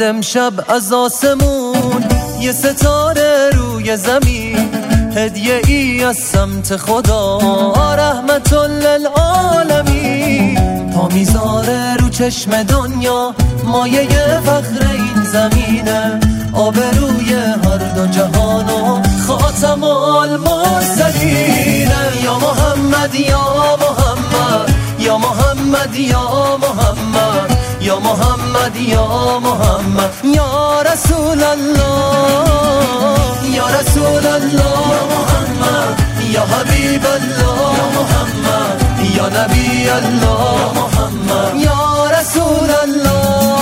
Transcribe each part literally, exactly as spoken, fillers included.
اومد امشب از آسمون یه ستاره روی زمین، هدیه ای از سمت خدا رحمت للعالمین. پا میذاره رو چشم دنیا مایه فخر این زمینه، آبروی هر دو جهان و خاتم المرسلینه. یا محمد یا محمد یا محمد یا محمد یا محمد یا محمد یا رسول الله یا رسول الله یا محمد یا حبیب الله یا محمد یا نبی الله یا محمد یا رسول الله.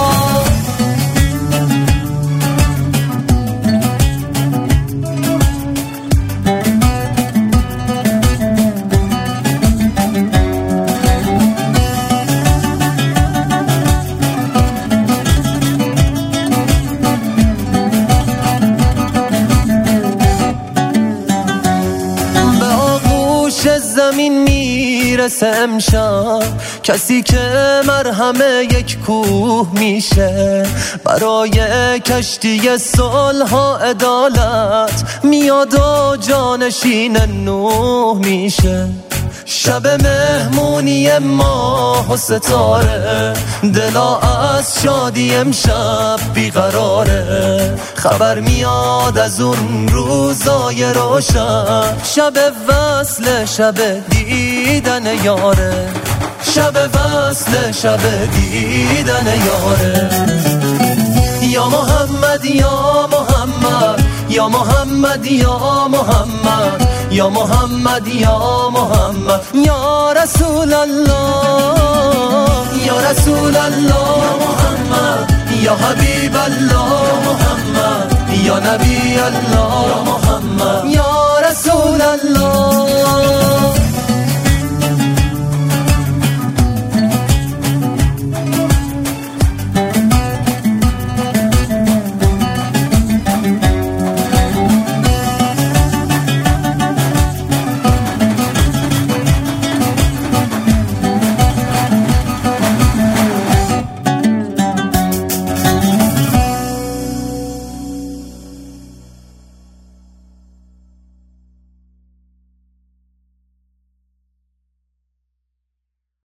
زمین میرسه امشب کسی که مرهم یک کوه میشه، برای کشتی صلح و عدالت میاد و جانشین نوح میشه. شب مهمونی ماه و ستاره، دلا از شادی امشب بیقراره. خبر میاد از اون روزای روشن، شب وصل شب دیدن یاره، شب وصل شب دیدن یاره. یا محمد یا محمد یا محمد یا محمد یا محمد یا محمد یا رسول الله یا رسول الله یا محمد یا حبیب الله یا محمد یا نبی الله یا محمد یا رسول الله.